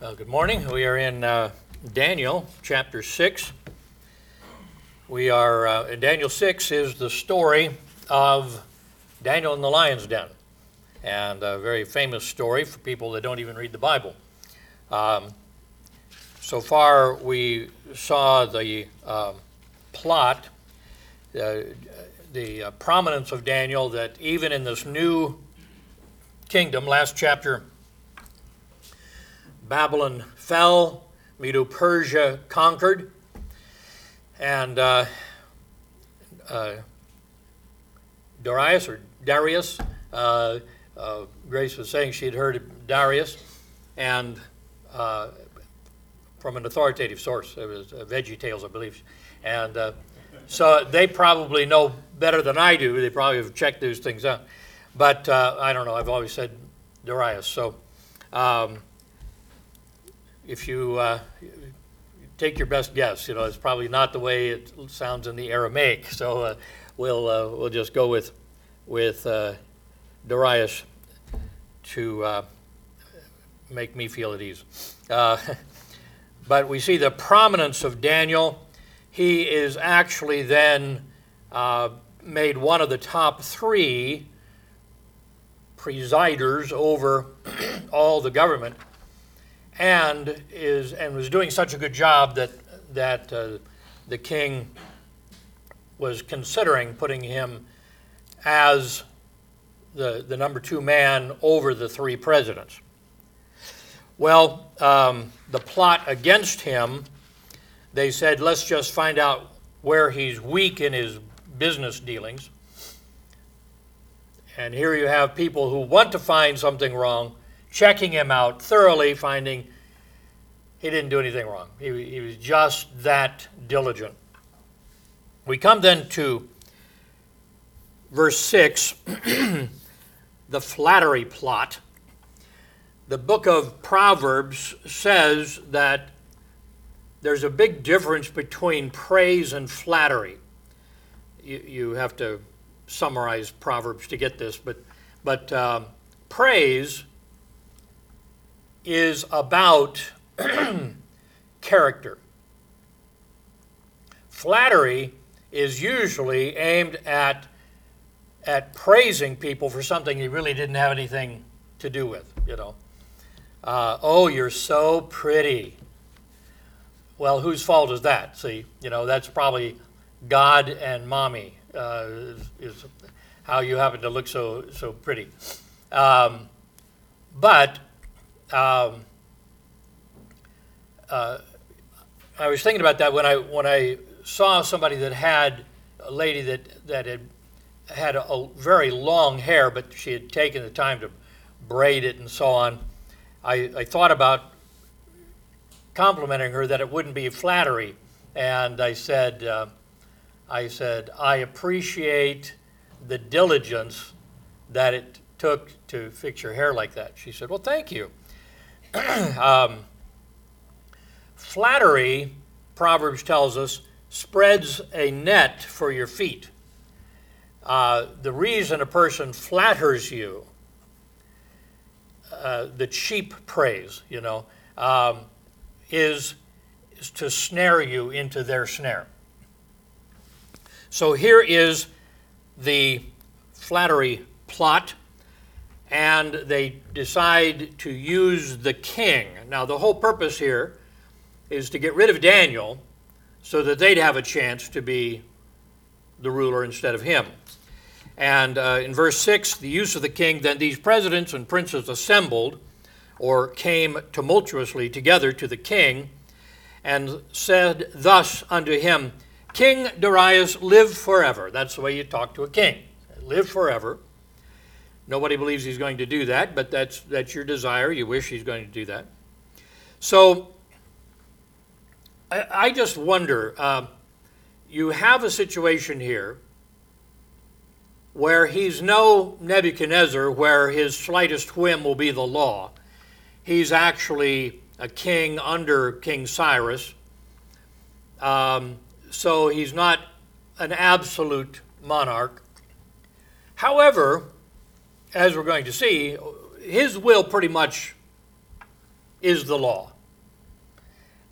Well, good morning. We are in Daniel chapter 6. We are, Daniel 6 is the story of Daniel in the lion's den, and a very famous story for people that don't even read the Bible. So far, we saw the plot, the prominence of Daniel, that even in this new kingdom, last chapter, Babylon fell, Medo-Persia conquered, and Darius, Grace was saying she had heard of Darius, and from an authoritative source, it was VeggieTales, I believe, and so they probably know better than I do. They probably have checked those things out, but I don't know. I've always said Darius, so. If you take your best guess, it's probably not the way it sounds in the Aramaic. So we'll just go with Darius to make me feel at ease. But we see the prominence of Daniel. He is actually then made one of the top three presiders over all the government. And was doing such a good job that the king was considering putting him as the number two man over the three presidents. Well, the plot against him, they said, let's just find out where he's weak in his business dealings. And here you have people who want to find something wrong, checking him out thoroughly, finding he didn't do anything wrong. He was just that diligent. We come then to verse 6, the flattery plot. The book of Proverbs says that there's a big difference between praise and flattery. You have to summarize Proverbs to get this, but praise is about character. Flattery is usually aimed at praising people for something you really didn't have anything to do with, Oh, you're so pretty. Well, whose fault is that? See, that's probably God and mommy is how you happen to look so pretty. But I was thinking about that when I saw somebody that had a lady that had a very long hair, but she had taken the time to braid it and so on. I thought about complimenting her that it wouldn't be flattery, and I said, I appreciate the diligence that it took to fix your hair like that. She said, well, thank you. Flattery, Proverbs tells us, spreads a net for your feet. The reason a person flatters you, the cheap praise, is to snare you into their snare. So here is the flattery plot, and they decide to use the king. Now, the whole purpose here is to get rid of Daniel so that they'd have a chance to be the ruler instead of him. And in verse 6, the use of the king, then these presidents and princes assembled, or came tumultuously together to the king, and said thus unto him, King Darius, live forever. That's the way you talk to a king. Live forever. Nobody believes he's going to do that, but that's your desire. You wish he's going to do that. So I just wonder, you have a situation here where he's no Nebuchadnezzar, where his slightest whim will be the law. He's actually a king under King Cyrus. So he's not an absolute monarch. However, as we're going to see, his will pretty much is the law.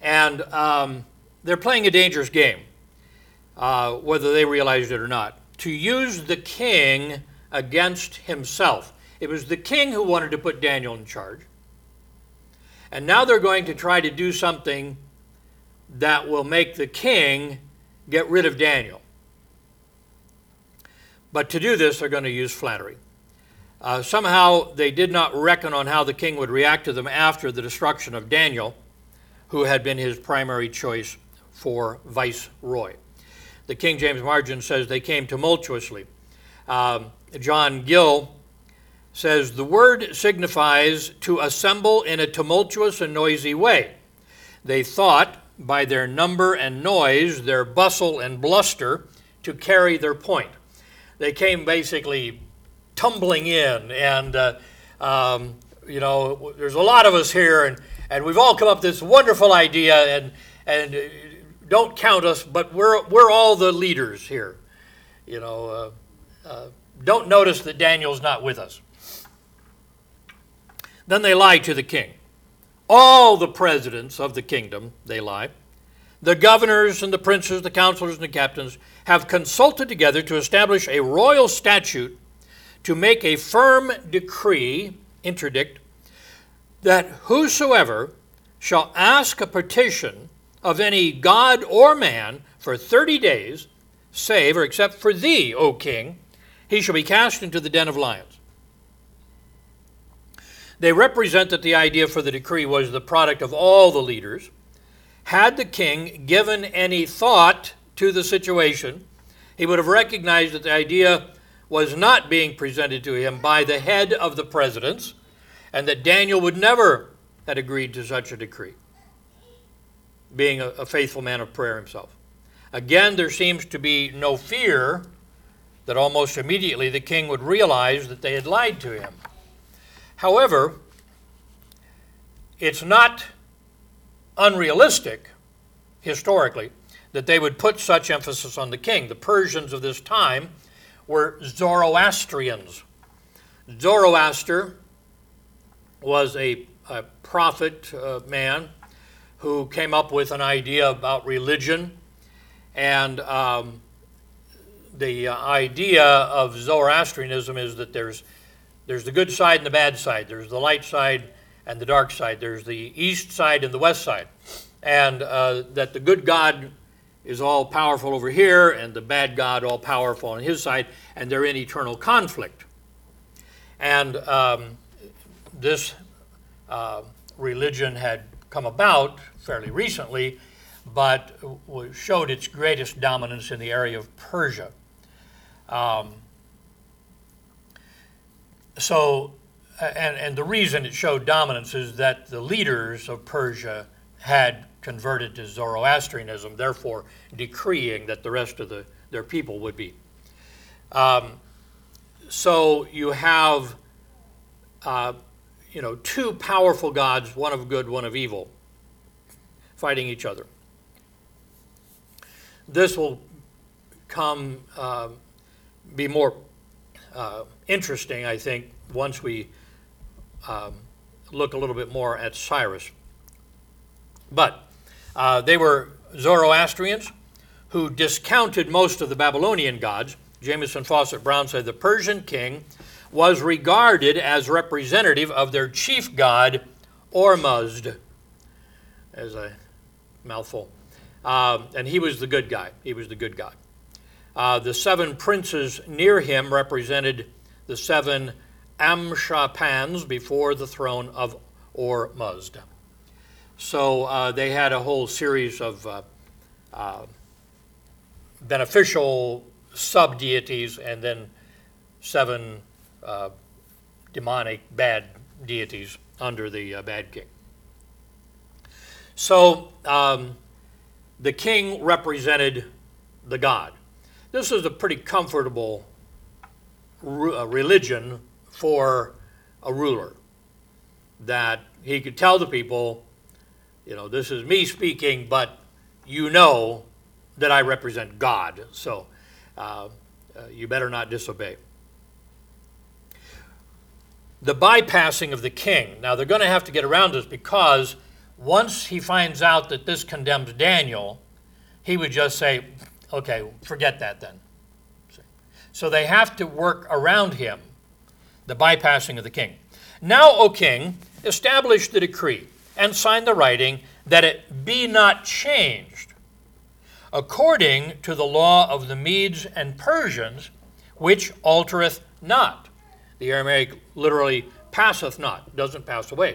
And they're playing a dangerous game, whether they realized it or not, to use the king against himself. It was the king who wanted to put Daniel in charge. And now they're going to try to do something that will make the king get rid of Daniel. But to do this, they're going to use flattery. Somehow they did not reckon on how the king would react to them after the destruction of Daniel, who had been his primary choice for viceroy. The King James margin says they came tumultuously. John Gill says the word signifies to assemble in a tumultuous and noisy way. They thought by their number and noise, their bustle and bluster, to carry their point. They came basically tumbling in, and there's a lot of us here, and we've all come up with this wonderful idea, and don't count us, but we're all the leaders here. Don't notice that Daniel's not with us. Then they lie to the king. All the presidents of the kingdom, they lie. The governors and the princes, the counselors and the captains have consulted together to establish a royal statute to make a firm decree, interdict, that whosoever shall ask a petition of any god or man for 30 days, save or except for thee, O king, he shall be cast into the den of lions. They represent that the idea for the decree was the product of all the leaders. Had the king given any thought to the situation, he would have recognized that the idea was not being presented to him by the head of the presidents, and that Daniel would never have agreed to such a decree, being a faithful man of prayer himself. Again, there seems to be no fear that almost immediately the king would realize that they had lied to him. However, it's not unrealistic, historically, that they would put such emphasis on the king. The Persians of this time were Zoroastrians. Zoroaster was a prophet man who came up with an idea about religion, and the idea of Zoroastrianism is that there's the good side and the bad side. There's the light side and the dark side. There's the east side and the west side. And that the good God is all powerful over here and the bad God all powerful on his side, and they're in eternal conflict. And this religion had come about fairly recently, but showed its greatest dominance in the area of Persia. And the reason it showed dominance is that the leaders of Persia had converted to Zoroastrianism, therefore decreeing that the rest of their people would be. So you have, two powerful gods, one of good, one of evil, fighting each other. This will be more interesting, I think, once we look a little bit more at Cyrus. But they were Zoroastrians who discounted most of the Babylonian gods. Jameson Fawcett Brown said the Persian king was regarded as representative of their chief god, Ormuzd. As a mouthful. And he was the good guy. He was the good god. The seven princes near him represented the seven Amshapans before the throne of Ormuzd. So they had a whole series of beneficial sub-deities and then seven demonic bad deities under the bad king. So the king represented the god. This is a pretty comfortable religion for a ruler, that he could tell the people, this is me speaking, but you know that I represent God, so you better not disobey. The bypassing of the king. Now, they're going to have to get around this because once he finds out that this condemns Daniel, he would just say, okay, forget that then. So they have to work around him, the bypassing of the king. Now, O king, establish the decree and sign the writing that it be not changed, according to the law of the Medes and Persians, which altereth not. The Aramaic literally passeth not, doesn't pass away.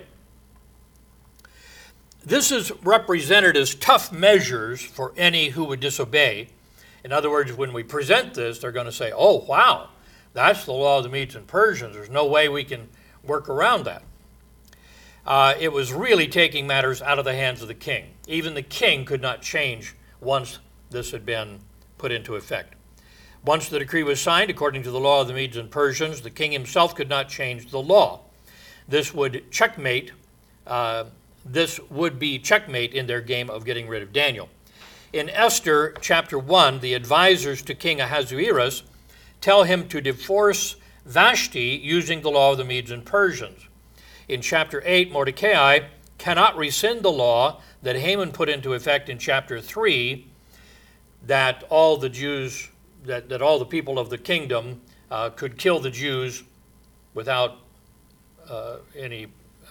This is represented as tough measures for any who would disobey. In other words, when we present this, they're going to say, oh, wow, that's the law of the Medes and Persians. There's no way we can work around that. It was really taking matters out of the hands of the king. Even the king could not change once this had been put into effect. Once the decree was signed, according to the law of the Medes and Persians, the king himself could not change the law. This would be checkmate in their game of getting rid of Daniel. In Esther chapter 1, the advisors to King Ahasuerus tell him to divorce Vashti using the law of the Medes and Persians. In chapter 8, Mordecai cannot rescind the law that Haman put into effect in chapter 3, that all the Jews, that all the people of the kingdom could kill the Jews without any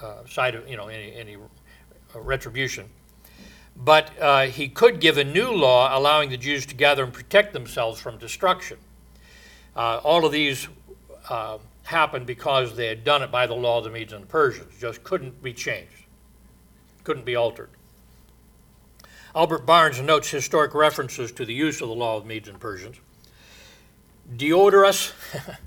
any retribution. But he could give a new law allowing the Jews to gather and protect themselves from destruction. All of these happened because they had done it by the law of the Medes and the Persians. Just couldn't be changed, couldn't be altered. Albert Barnes notes historic references to the use of the law of the Medes and Persians. Diodorus,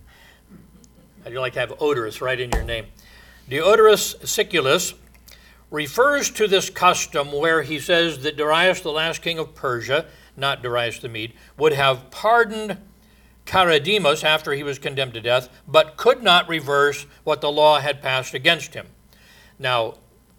how'd you like to have odorous right in your name? Diodorus Siculus refers to this custom where he says that Darius, the last king of Persia, not Darius the Mede, would have pardoned Charidemus after he was condemned to death, but could not reverse what the law had passed against him. Now,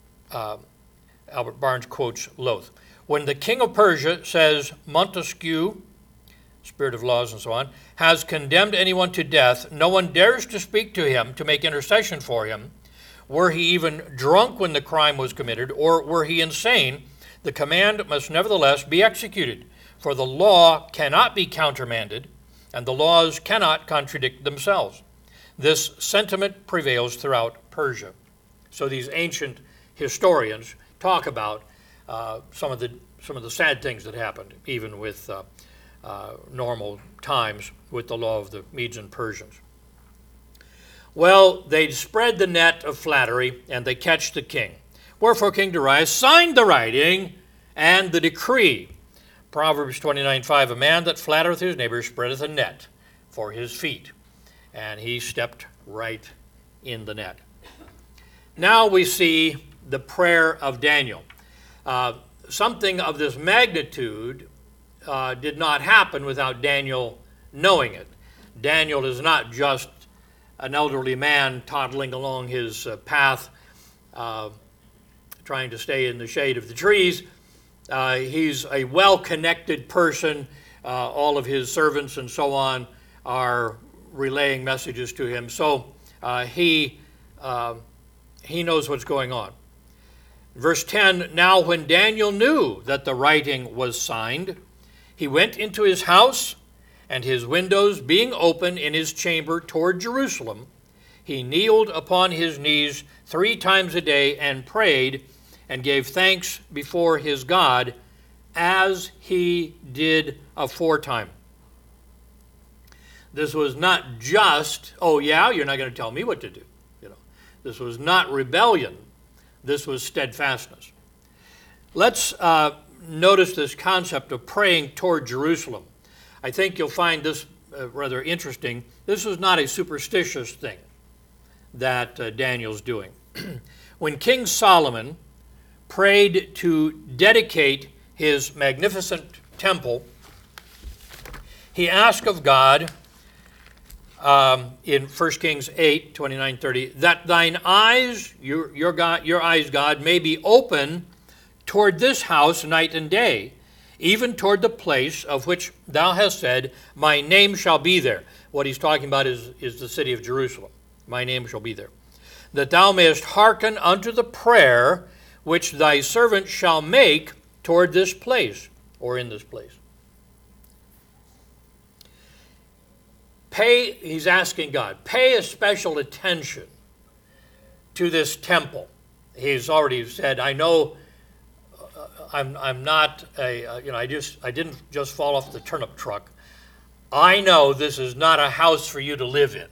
Albert Barnes quotes Lowth. When the king of Persia says Montesquieu, spirit of laws and so on, has condemned anyone to death, no one dares to speak to him to make intercession for him. Were he even drunk when the crime was committed, or were he insane, the command must nevertheless be executed, for the law cannot be countermanded, and the laws cannot contradict themselves. This sentiment prevails throughout Persia. So these ancient historians talk about some of the sad things that happened, even with normal times with the law of the Medes and Persians. Well, they spread the net of flattery, and they catch the king. Wherefore King Darius signed the writing and the decree. Proverbs 29:5, a man that flattereth his neighbor spreadeth a net for his feet. And he stepped right in the net. Now we see the prayer of Daniel. Something of this magnitude did not happen without Daniel knowing it. Daniel is not just an elderly man toddling along his path, trying to stay in the shade of the trees. He's a well-connected person. All of his servants and so on are relaying messages to him. So he knows what's going on. Verse 10, now when Daniel knew that the writing was signed, he went into his house, and his windows being open in his chamber toward Jerusalem, he kneeled upon his knees 3 times a day and prayed and gave thanks before his God as he did aforetime. This was not just, oh yeah, you're not going to tell me what to do. This was not rebellion. This was steadfastness. Let's notice this concept of praying toward Jerusalem. I think you'll find this rather interesting. This was not a superstitious thing that Daniel's doing. When King Solomon prayed to dedicate his magnificent temple, he asked of God in 1 Kings 8, 29, 30, that thine eyes, your eyes, God, may be open toward this house night and day, even toward the place of which thou hast said, my name shall be there. What he's talking about is the city of Jerusalem. My name shall be there. That thou mayest hearken unto the prayer which thy servant shall make toward this place, or in this place. He's asking God, pay a special attention to this temple. He's already said, I know I'm not I didn't just fall off the turnip truck. I know this is not a house for you to live in.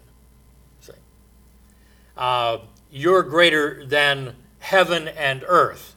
You're greater than heaven and earth.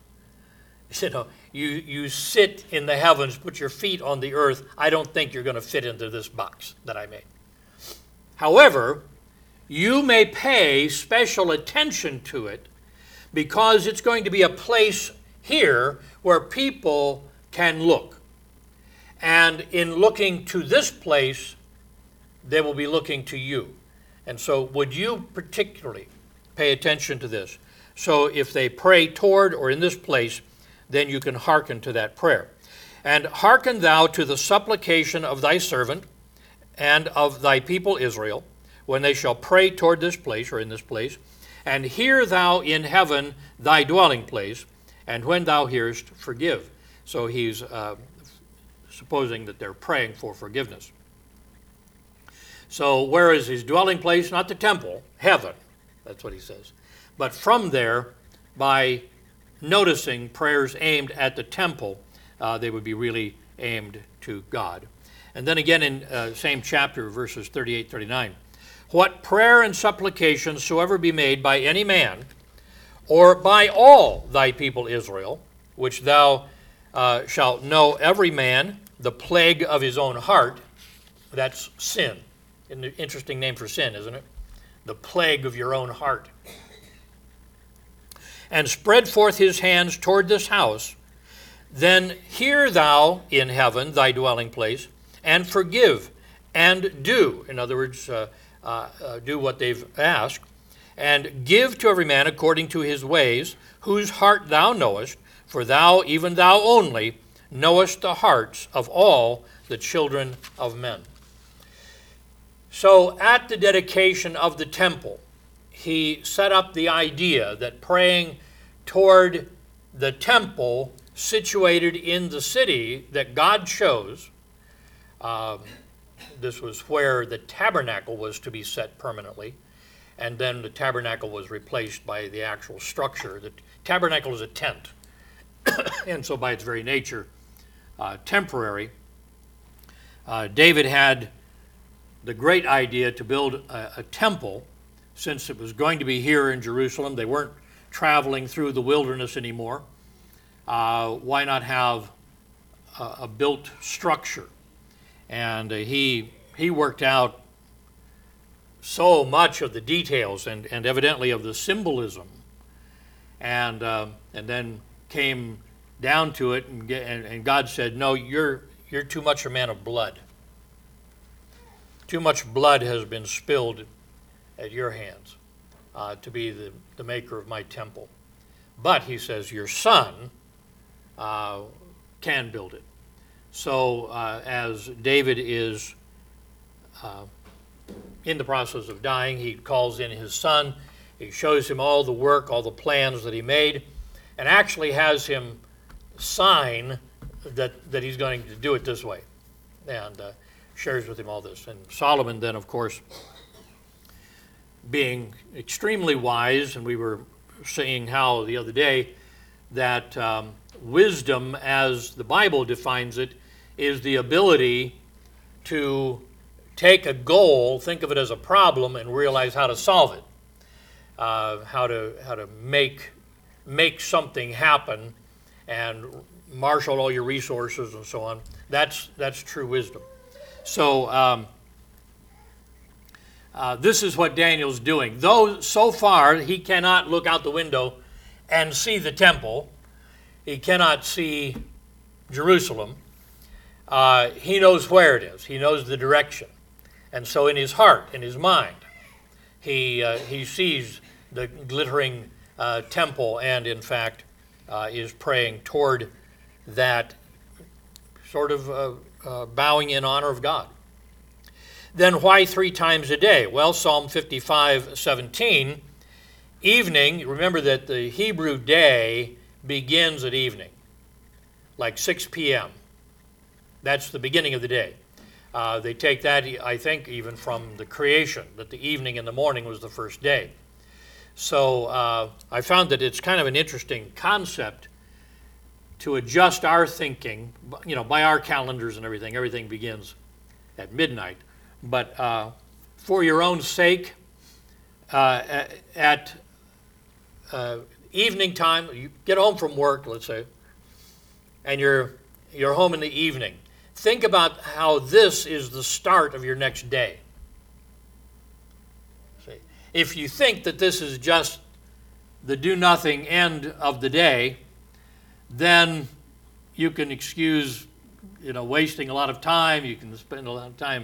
You sit in the heavens, put your feet on the earth. I don't think you're going to fit into this box that I made. However, you may pay special attention to it because it's going to be a place here where people can look. And in looking to this place, they will be looking to you. And so would you particularly pay attention to this? So if they pray toward or in this place, then you can hearken to that prayer. And hearken thou to the supplication of thy servant and of thy people Israel, when they shall pray toward this place or in this place, and hear thou in heaven thy dwelling place, and when thou hearest, forgive. So he's supposing that they're praying for forgiveness. So where is his dwelling place? Not the temple, heaven. That's what he says. But from there, by noticing prayers aimed at the temple, they would be really aimed to God. And then again in same chapter, verses 38, 39. What prayer and supplication soever be made by any man, or by all thy people Israel, which thou shalt know every man the plague of his own heart, that's sin. An interesting name for sin, isn't it? The plague of your own heart. And spread forth his hands toward this house, then hear thou in heaven thy dwelling place, and forgive, and do. In other words, do what they've asked, and give to every man according to his ways, whose heart thou knowest, for thou, even thou only, knowest the hearts of all the children of men. So at the dedication of the temple, he set up the idea that praying toward the temple situated in the city that God chose, this was where the tabernacle was to be set permanently, and then the tabernacle was replaced by the actual structure. The tabernacle is a tent, and so by its very nature, temporary. David had the great idea to build a temple, since it was going to be here in Jerusalem. They weren't traveling through the wilderness anymore. Why not have a built structure? And he worked out so much of the details and evidently of the symbolism, and then came down to it, and God said, "No, you're too much a man of blood. Too much blood has been spilled at your hands to be the maker of my temple." But he says, your son can build it. So as David is in the process of dying, he calls in his son. He shows him all the work, all the plans that he made, and actually has him sign that he's going to do it this way, and shares with him all this. And Solomon then, of course, being extremely wise, and we were seeing how the other day that wisdom, as the Bible defines it, is the ability to take a goal, think of it as a problem, and realize how to solve it, how to make something happen, and marshal all your resources and so on. That's true wisdom. So this is what Daniel's doing. Though so far he cannot look out the window and see the temple, he cannot see Jerusalem, he knows where it is. He knows the direction. And so in his heart, in his mind, he sees the glittering temple, and in fact is praying toward that, sort of bowing in honor of God. Then why 3 times a day? Well, Psalm 55:17, evening, remember that the Hebrew day begins at evening, like 6 p.m. That's the beginning of the day. They take that, I think, even from the creation, that the evening and the morning was the first day. So I found that it's kind of an interesting concept to adjust our thinking, by our calendars and everything. Everything begins at midnight. But for your own sake, at evening time, you get home from work, let's say, and you're home in the evening. Think about how this is the start of your next day. See, if you think that this is just the do-nothing end of the day, then you can excuse, wasting a lot of time. You can spend a lot of time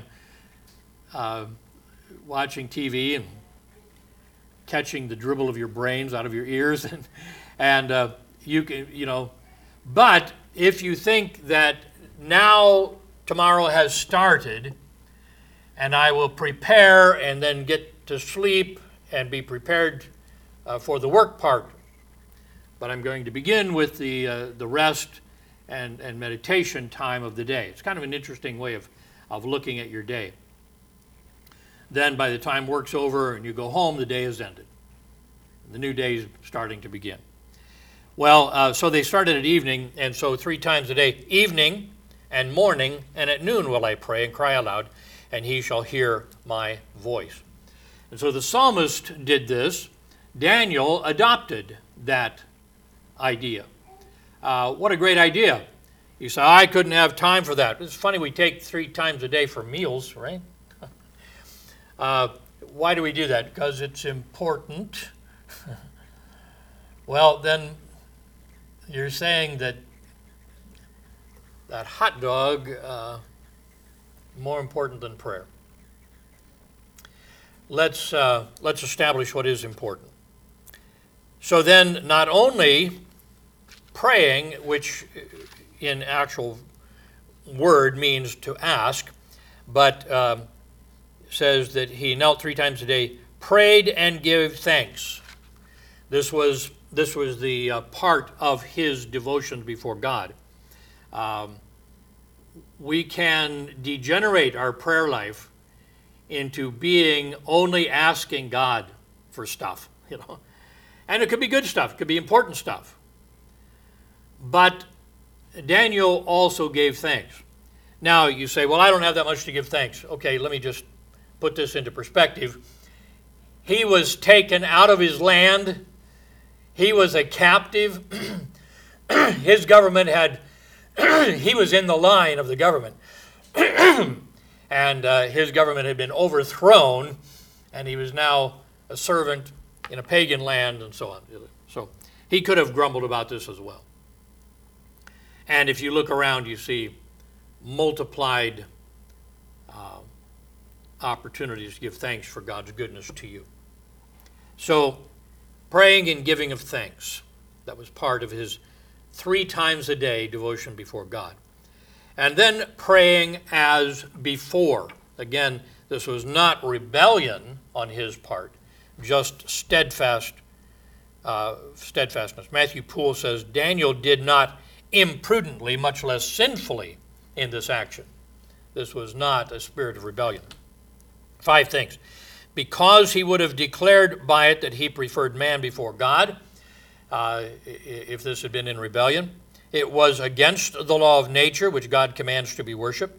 watching TV and catching the dribble of your brains out of your ears, and you can, But if you think that now tomorrow has started, and I will prepare and then get to sleep and be prepared for the work part, but I'm going to begin with the rest and meditation time of the day. It's kind of an interesting way of looking at your day. Then by the time work's over and you go home, the day has ended. The new day is starting to begin. Well, so they started at evening, and so 3 times a day, evening and morning, and at noon will I pray and cry aloud, and he shall hear my voice. And so the psalmist did this. Daniel adopted that idea. What a great idea. You say, I couldn't have time for that. It's funny, we take 3 times a day for meals, right? Why do we do that? Because it's important. Well, then you're saying that hot dog more important than prayer. Let's establish what is important. So then, not only praying, which in actual word means to ask, but says that he knelt 3 times a day, prayed and gave thanks. This was the part of his devotion before God. We can degenerate our prayer life into being only asking God for stuff, And it could be good stuff, it could be important stuff. But Daniel also gave thanks. Now you say, well, I don't have that much to give thanks. Okay, let me just put this into perspective. He was taken out of his land. He was a captive. His government he was in the line of the government. And his government had been overthrown, and he was now a servant in a pagan land and so on. So he could have grumbled about this as well. And if you look around, you see multiplied opportunities to give thanks for God's goodness to you. So praying and giving of thanks, that was part of his 3 times a day devotion before God. And then praying as before. Again, this was not rebellion on his part, just steadfastness. Matthew Poole says, Daniel did not imprudently, much less sinfully, in this action. This was not a spirit of rebellion. 5 things. Because he would have declared by it that he preferred man before God, if this had been in rebellion. It was against the law of nature, which God commands to be worshipped,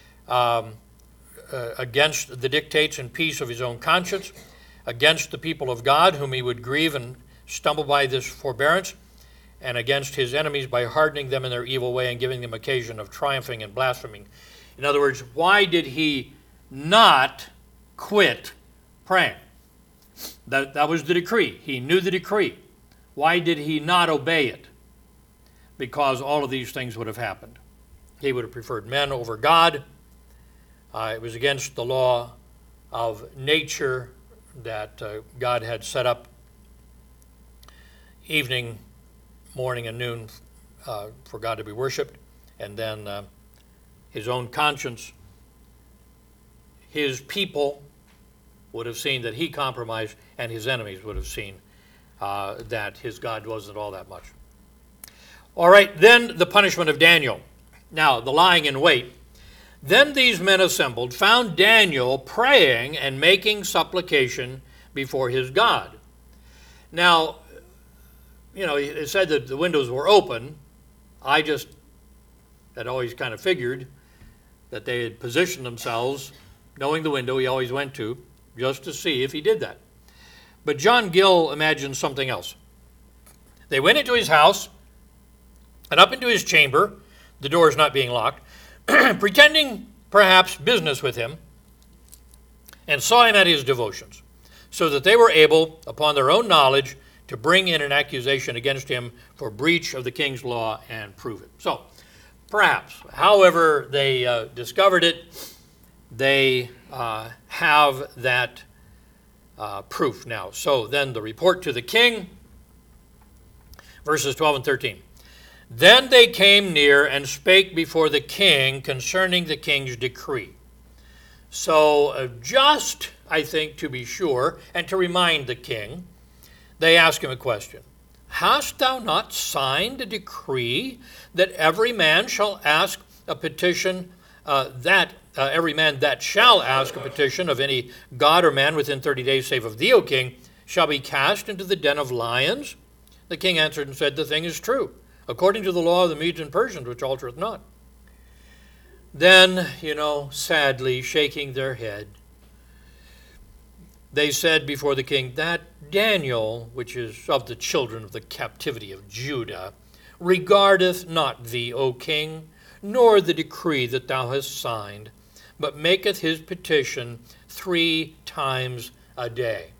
against the dictates and peace of his own conscience, against the people of God, whom he would grieve and stumble by this forbearance, and against his enemies by hardening them in their evil way and giving them occasion of triumphing and blaspheming. In other words, why did he not quit praying? That was the decree. He knew the decree. Why did he not obey it? Because all of these things would have happened. He would have preferred men over God. It was against the law of nature that God had set up evening, morning, and noon for God to be worshipped. And then his own conscience, his people would have seen that he compromised, and his enemies would have seen that his God wasn't all that much. All right, then the punishment of Daniel. Now, the lying in wait. Then these men assembled, found Daniel praying and making supplication before his God. Now, it said that the windows were open. I just had always kind of figured that they had positioned themselves, knowing the window he always went to, just to see if he did that. But John Gill imagined something else. They went into his house and up into his chamber, the doors not being locked, pretending perhaps business with him, and saw him at his devotions, so that they were able, upon their own knowledge, to bring in an accusation against him for breach of the king's law and prove it. So, perhaps, however they discovered it, they have that proof now. So then the report to the king, verses 12 and 13. Then they came near and spake before the king concerning the king's decree. So just, I think, to be sure, and to remind the king, they ask him a question. Hast thou not signed a decree that every man shall ask a petition, every man that shall ask a petition of any god or man within 30 days, save of thee, O king, shall be cast into the den of lions? The king answered and said, the thing is true, according to the law of the Medes and Persians, which altereth not. Then, sadly, shaking their head, they said before the king, that Daniel, which is of the children of the captivity of Judah, regardeth not thee, O king, nor the decree that thou hast signed, but maketh his petition 3 times a day.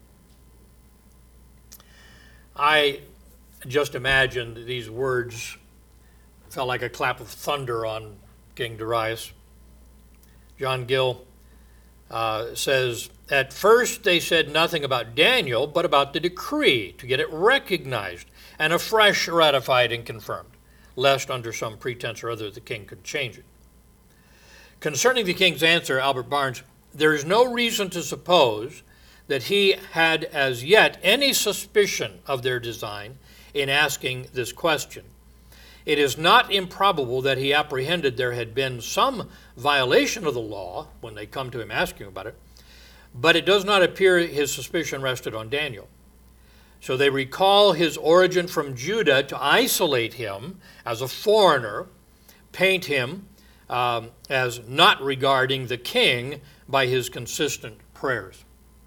I just imagined these words felt like a clap of thunder on King Darius. John Gill says, at first they said nothing about Daniel, but about the decree, to get it recognized and afresh ratified and confirmed, lest under some pretense or other the king could change it. Concerning the king's answer, Albert Barnes, there is no reason to suppose that he had as yet any suspicion of their design in asking this question. It is not improbable that he apprehended there had been some violation of the law when they come to him asking about it, but it does not appear his suspicion rested on Daniel. So they recall his origin from Judah to isolate him as a foreigner, paint him as not regarding the king by his consistent prayers.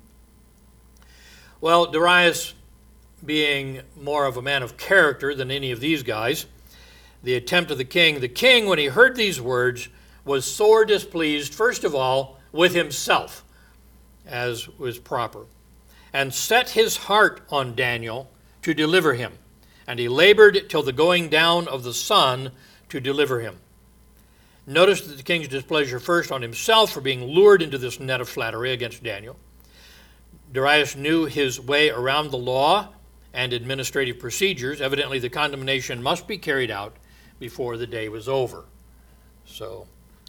Well, Darius, being more of a man of character than any of these guys, the attempt of the king, when he heard these words, was sore displeased, first of all, with himself, as was proper, and set his heart on Daniel to deliver him. And he labored till the going down of the sun to deliver him. Notice that the king's displeasure first on himself for being lured into this net of flattery against Daniel. Darius knew his way around the law and administrative procedures. Evidently, the condemnation must be carried out before the day was over. So,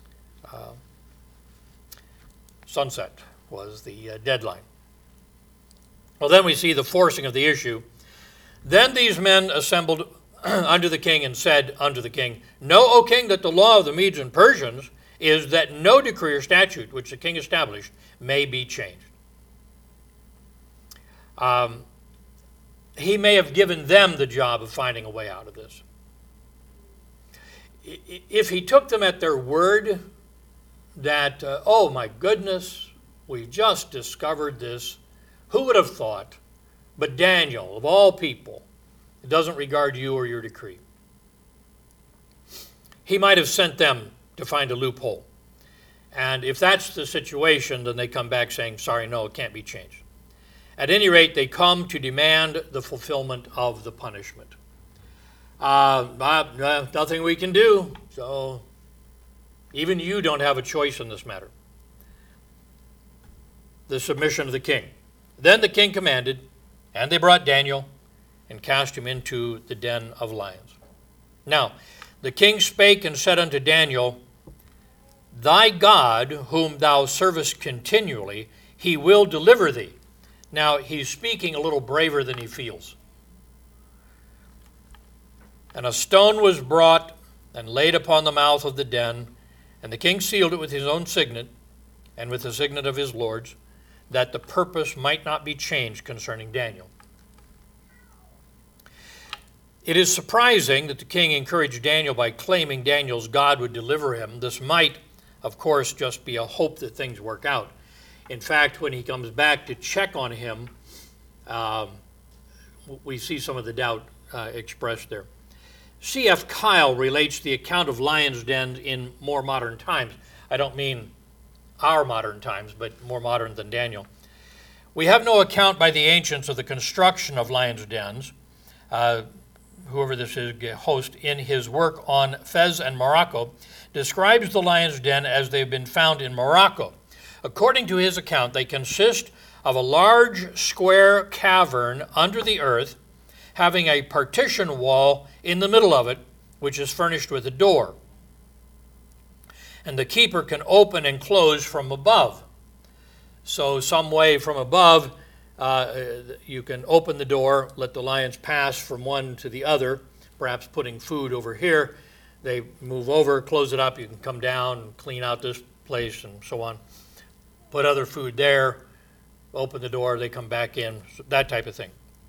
sunset was the deadline. Well, then we see the forcing of the issue. Then these men assembled unto the king and said unto the king, Know, O king, that the law of the Medes and Persians is that no decree or statute which the king established may be changed. He may have given them the job of finding a way out of this. If he took them at their word that, oh my goodness, we just discovered this, who would have thought? But Daniel, of all people, doesn't regard you or your decree. He might have sent them to find a loophole. And if that's the situation, then they come back saying, sorry, no, it can't be changed. At any rate, they come to demand the fulfillment of the punishment. Nothing we can do, so even you don't have a choice in this matter. The submission of the king. Then the king commanded, and they brought Daniel and cast him into the den of lions. Now, the king spake and said unto Daniel, Thy God, whom thou servest continually, he will deliver thee. Now, he's speaking a little braver than he feels. And a stone was brought and laid upon the mouth of the den, and the king sealed it with his own signet and with the signet of his lords, that the purpose might not be changed concerning Daniel. It is surprising that the king encouraged Daniel by claiming Daniel's God would deliver him. This might, of course, just be a hope that things work out. In fact, when he comes back to check on him, we see some of the doubt expressed there. C.F. Kyle relates the account of lions' dens in more modern times. I don't mean our modern times, but more modern than Daniel. We have no account by the ancients of the construction of lions' dens. Whoever this is, host, in his work on Fez and Morocco, describes the lion's den as they've been found in Morocco. According to his account, they consist of a large square cavern under the earth, having a partition wall in the middle of it, which is furnished with a door. And the keeper can open and close from above. So some way from above, you can open the door, let the lions pass from one to the other, perhaps putting food over here. They move over, close it up, you can come down, clean out this place and so on. Put other food there, open the door, they come back in, that type of thing.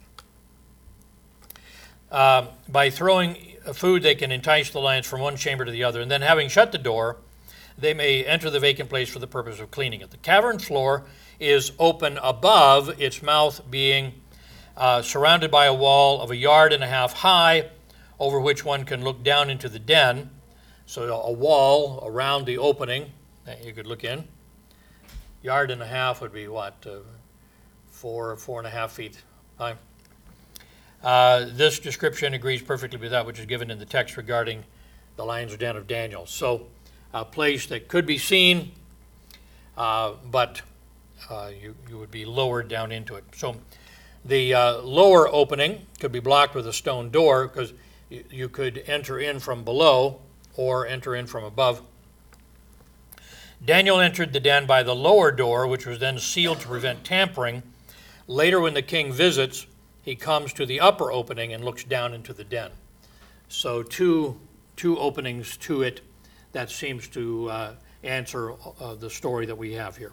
By throwing food, they can entice the lions from one chamber to the other, and then having shut the door, they may enter the vacant place for the purpose of cleaning it. The cavern floor is open above, its mouth being surrounded by a wall of 1.5 yards high, over which one can look down into the den. So a wall around the opening that you could look in. 1.5 yards would be what, 4.5 feet high. This description agrees perfectly with that which is given in the text regarding the lion's den of Daniel. So a place that could be seen, but you would be lowered down into it. So the lower opening could be blocked with a stone door, because you could enter in from below or enter in from above. Daniel entered the den by the lower door, which was then sealed to prevent tampering. Later, when the king visits, he comes to the upper opening and looks down into the den. So two openings to it. That seems to answer the story that we have here.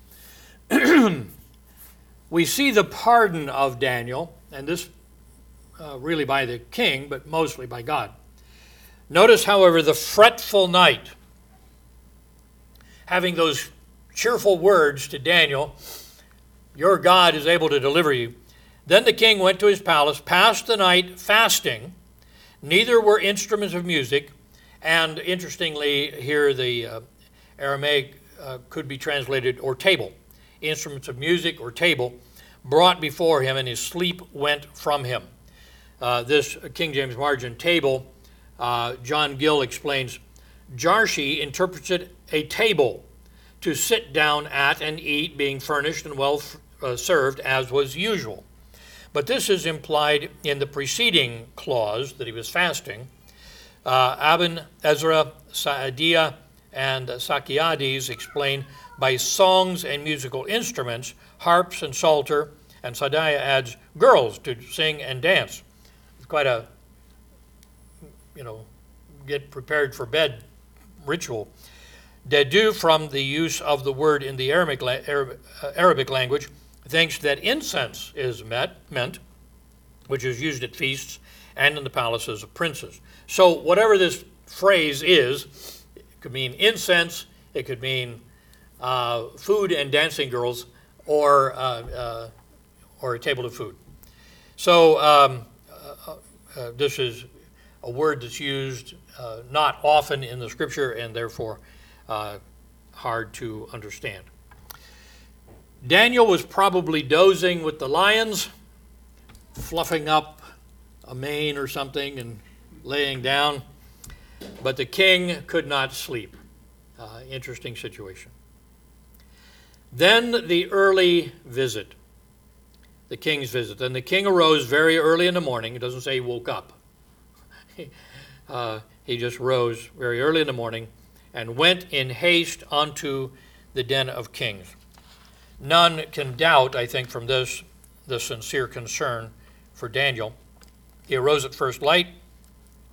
We see the pardon of Daniel, and this really by the king, but mostly by God. Notice, however, the fretful night, having those cheerful words to Daniel, your God is able to deliver you. Then the king went to his palace, passed the night fasting. Neither were instruments of music. And interestingly, here the Aramaic could be translated, or table. Instruments of music or table brought before him, and his sleep went from him. This King James margin table, John Gill explains, Jarshi interprets it a table to sit down at and eat, being furnished and well served as was usual. But this is implied in the preceding clause that he was fasting. Aben Ezra, Saadia, and Sakiades explain by songs and musical instruments, harps and psalter, and Saadia adds girls to sing and dance. It's quite a, get prepared for bed ritual. Dedu, from the use of the word in the Arabic language, thinks that incense is meant, which is used at feasts and in the palaces of princes. So whatever this phrase is, it could mean incense, it could mean food and dancing girls, or a table of food. So this is a word that's used not often in the scripture, and therefore hard to understand. Daniel was probably dozing with the lions, fluffing up a mane or something and laying down, but the king could not sleep. Interesting situation. Then the early visit, the king's visit. And the king arose very early in the morning. It doesn't say he woke up. He just rose very early in the morning and went in haste unto the den of kings. None can doubt, I think, from this, the sincere concern for Daniel. He arose at first light,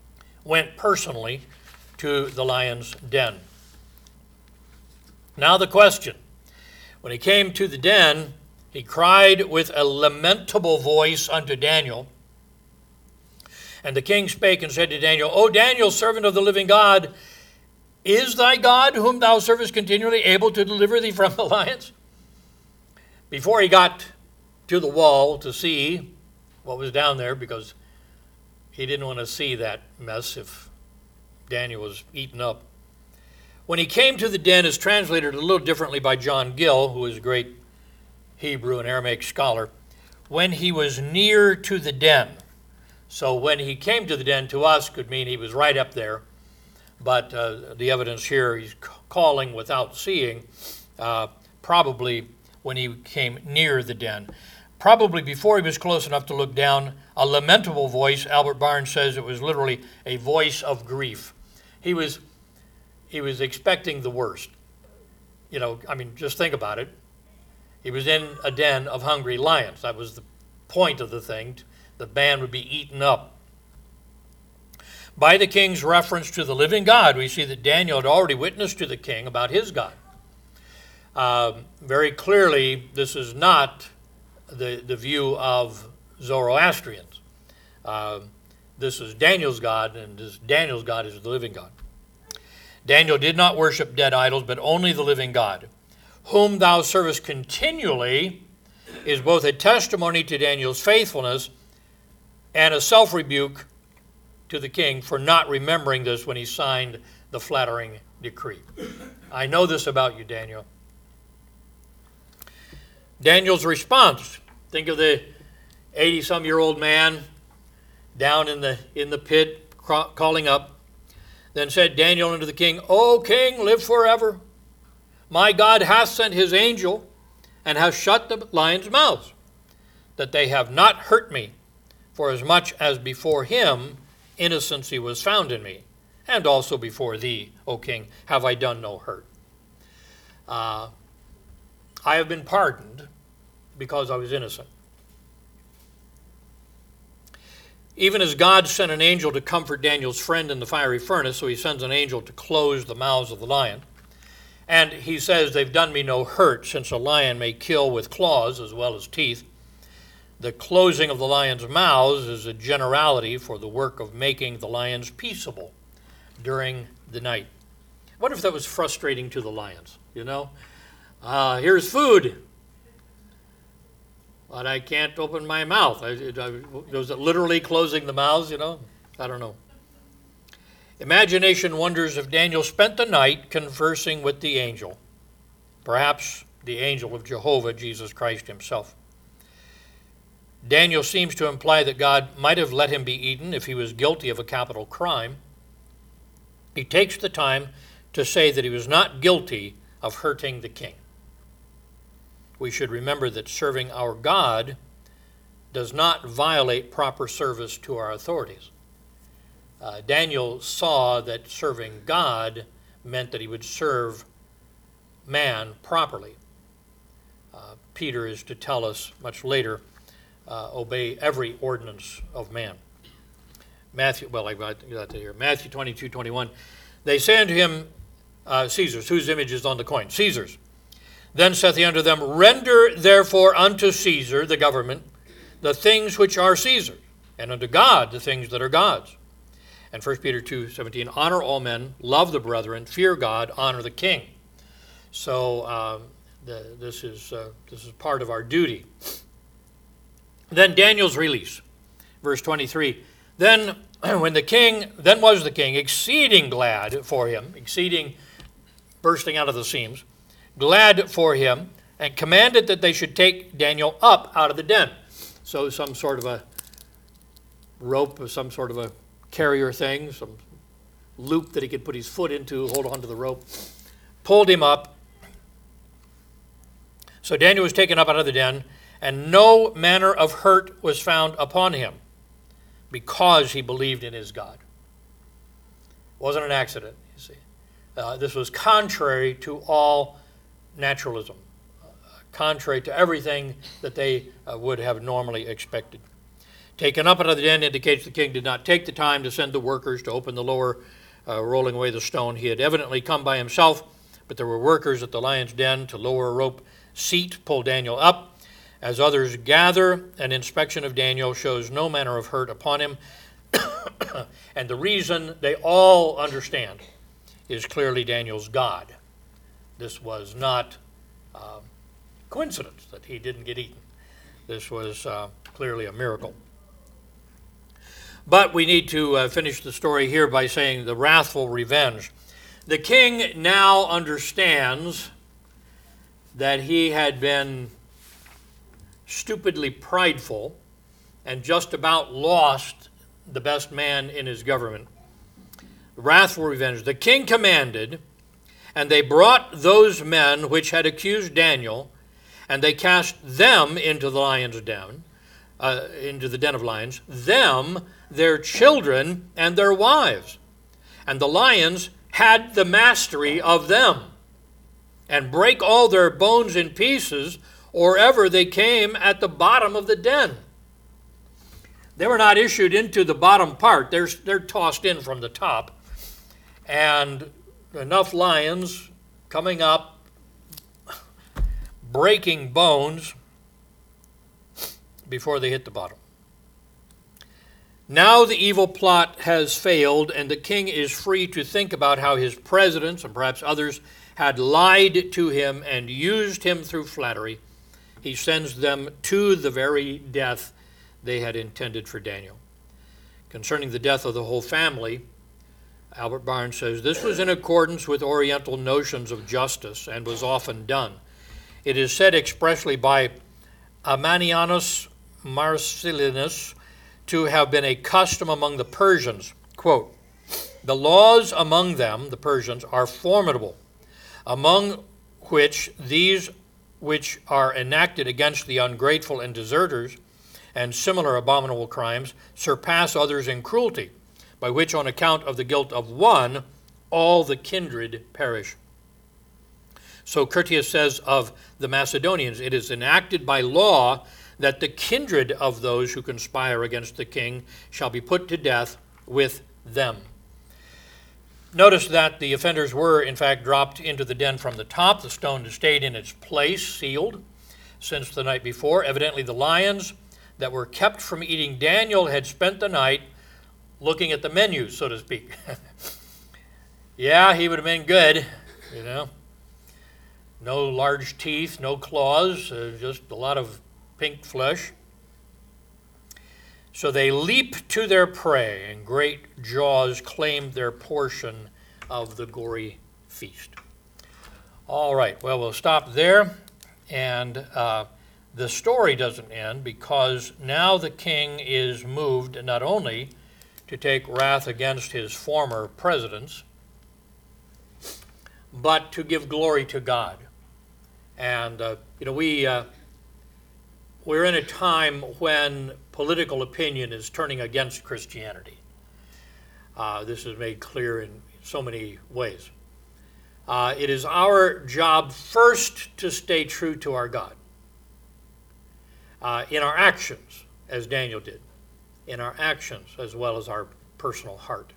went personally to the lion's den. Now the question. When he came to the den, he cried with a lamentable voice unto Daniel. And the king spake and said to Daniel, O Daniel, servant of the living God, is thy God, whom thou servest continually, able to deliver thee from the lions? Before he got to the wall to see what was down there, because he didn't want to see that mess if Daniel was eaten up. When he came to the den, is translated a little differently by John Gill, who is a great Hebrew and Aramaic scholar. When he was near to the den. So when he came to the den, to us, could mean he was right up there. But the evidence here, he's calling without seeing, probably when he came near the den. Probably before he was close enough to look down, a lamentable voice. Albert Barnes says it was literally a voice of grief. He was expecting the worst. You know, I mean, just think about it. He was in a den of hungry lions. That was the point of the thing. The man would be eaten up. By the king's reference to the living God, we see that Daniel had already witnessed to the king about his God. Very clearly, this is not the view of Zoroastrians. This is Daniel's God, and Daniel's God is the living God. Daniel did not worship dead idols, but only the living God. Whom thou servest continually is both a testimony to Daniel's faithfulness and a self-rebuke to the king for not remembering this when he signed the flattering decree. I know this about you, Daniel. Daniel's response. Think of the 80-some-year-old man down in the pit calling up. Then said Daniel unto the king, O king, live forever. My God hath sent his angel and hath shut the lions' mouths, that they have not hurt me, for as much as before him innocency was found in me, and also before thee, O king, have I done no hurt. I have been pardoned because I was innocent. Even as God sent an angel to comfort Daniel's friend in the fiery furnace, so he sends an angel to close the mouths of the lion. And he says, they've done me no hurt, since a lion may kill with claws as well as teeth. The closing of the lion's mouths is a generality for the work of making the lions peaceable during the night. What if that was frustrating to the lions? You know, here's food, but I can't open my mouth. Was it literally closing the mouths, you know? I don't know. Imagination wonders if Daniel spent the night conversing with the angel, perhaps the angel of Jehovah, Jesus Christ himself. Daniel seems to imply that God might have let him be eaten if he was guilty of a capital crime. He takes the time to say that he was not guilty of hurting the king. We should remember that serving our God does not violate proper service to our authorities. Daniel saw that serving God meant that he would serve man properly. Peter is to tell us much later, obey every ordinance of man. Matthew 22:21. They say unto him, Caesar's, whose image is on the coin? Caesar's. Then saith he unto them, Render therefore unto Caesar, the government, the things which are Caesar's, and unto God the things that are God's. And 1 Peter 2:17, honor all men, love the brethren, fear God, honor the king. So this is part of our duty. Then Daniel's release, verse 23. Then was the king exceeding glad for him, exceeding bursting out of the seams, glad for him, and commanded that they should take Daniel up out of the den. So some sort of a rope, or some sort of a carrier thing, some loop that he could put his foot into, hold on to the rope, pulled him up. So Daniel was taken up out of the den, and no manner of hurt was found upon him, because he believed in his God. It wasn't an accident, you see. This was contrary to all naturalism, contrary to everything that they would have normally expected. Taken up out of the den indicates the king did not take the time to send the workers to open the lower, rolling away the stone. He had evidently come by himself, but there were workers at the lion's den to lower a rope seat, pull Daniel up. As others gather, an inspection of Daniel shows no manner of hurt upon him. And the reason they all understand is clearly Daniel's God. This was not coincidence that he didn't get eaten. This was clearly a miracle. But we need to finish the story here by saying the wrathful revenge. The king now understands that he had been stupidly prideful and just about lost the best man in his government. Wrathful revenge. The king commanded, and they brought those men which had accused Daniel, and they cast them into the lion's den, into the den of lions, them, their children, and their wives. And the lions had the mastery of them, and brake all their bones in pieces, or ever they came at the bottom of the den. They were not issued into the bottom part. They're tossed in from the top. And enough lions coming up, breaking bones before they hit the bottom. Now the evil plot has failed, and the king is free to think about how his presidents, and perhaps others, had lied to him and used him through flattery. He sends them to the very death they had intended for Daniel. Concerning the death of the whole family, Albert Barnes says, this was in accordance with Oriental notions of justice and was often done. It is said expressly by Amanianus Marcellinus to have been a custom among the Persians. Quote, the laws among them, the Persians, are formidable, among which these which are enacted against the ungrateful and deserters and similar abominable crimes surpass others in cruelty, by which on account of the guilt of one, all the kindred perish. So Curtius says of the Macedonians, it is enacted by law that the kindred of those who conspire against the king shall be put to death with them. Notice that the offenders were, in fact, dropped into the den from the top. The stone stayed in its place, sealed, since the night before. Evidently, the lions that were kept from eating Daniel had spent the night looking at the menu, so to speak. Yeah, he would have been good, you know. No large teeth, no claws, just a lot of pink flesh. So they leap to their prey, and great jaws claim their portion of the gory feast. All right, well, we'll stop there. And the story doesn't end, because now the king is moved not only to take wrath against his former presidents, but to give glory to God. And, we're in a time when political opinion is turning against Christianity. This is made clear in so many ways. It is our job first to stay true to our God in our actions, as Daniel did, in our actions as well as our personal heart.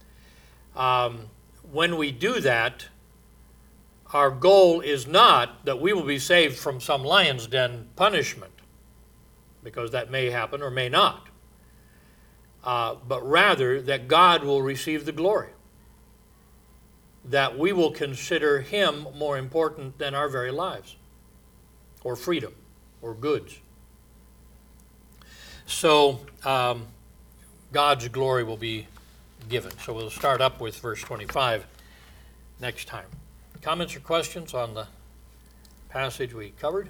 When we do that, our goal is not that we will be saved from some lion's den punishment, because that may happen or may not, but rather that God will receive the glory, that we will consider him more important than our very lives, or freedom, or goods. So God's glory will be given. So we'll start up with verse 25 next time. Comments or questions on the passage we covered?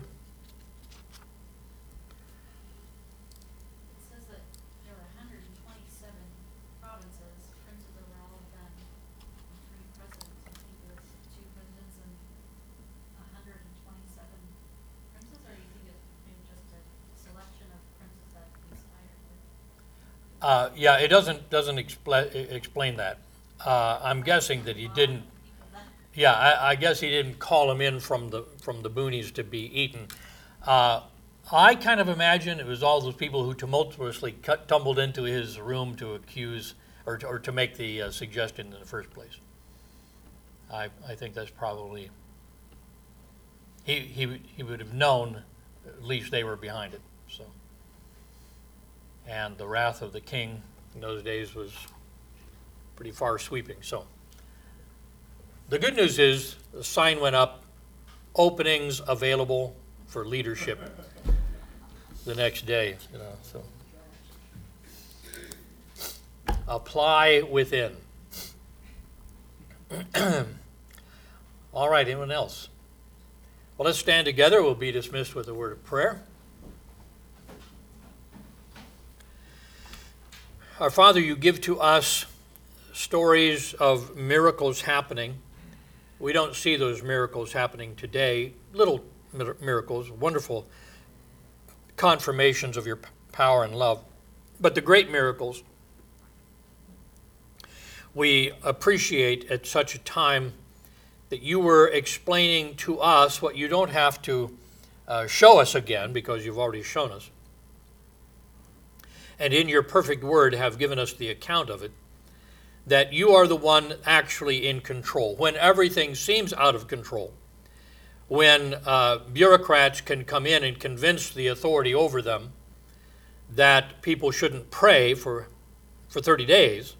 Yeah, it doesn't explain that. I'm guessing that he didn't. Yeah, I guess he didn't call them in from the boonies to be eaten. I kind of imagine it was all those people who tumultuously tumbled into his room to accuse or to make the suggestion in the first place. I think that's probably, he would have known at least they were behind it. So, and the wrath of the king in those days was pretty far sweeping. So the good news is the sign went up, openings available for leadership the next day. So apply within. All right, anyone else? Well, let's stand together. We'll be dismissed with a word of prayer. Our Father, you give to us stories of miracles happening. We don't see those miracles happening today. Little miracles, wonderful confirmations of your power and love. But the great miracles we appreciate at such a time that you were explaining to us what you don't have to show us again because you've already shown us. And in your perfect word have given us the account of it, that you are the one actually in control. When everything seems out of control, when bureaucrats can come in and convince the authority over them that people shouldn't pray for 30 days,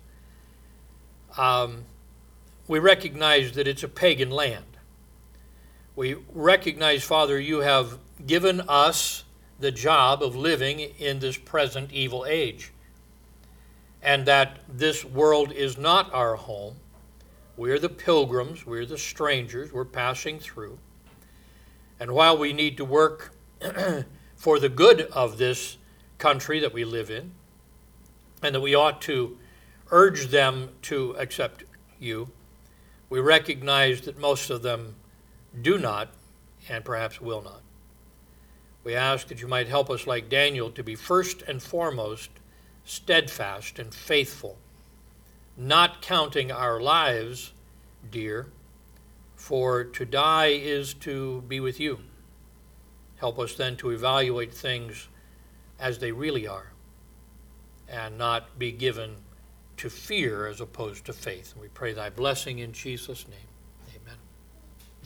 we recognize that it's a pagan land. We recognize, Father, you have given us the job of living in this present evil age, and that this world is not our home. We're the pilgrims, we're the strangers, we're passing through. And while we need to work for the good of this country that we live in, and that we ought to urge them to accept you, we recognize that most of them do not and perhaps will not. We ask that you might help us, like Daniel, to be first and foremost steadfast and faithful, not counting our lives dear, for to die is to be with you. Help us then to evaluate things as they really are and not be given to fear as opposed to faith. And we pray thy blessing in Jesus' name.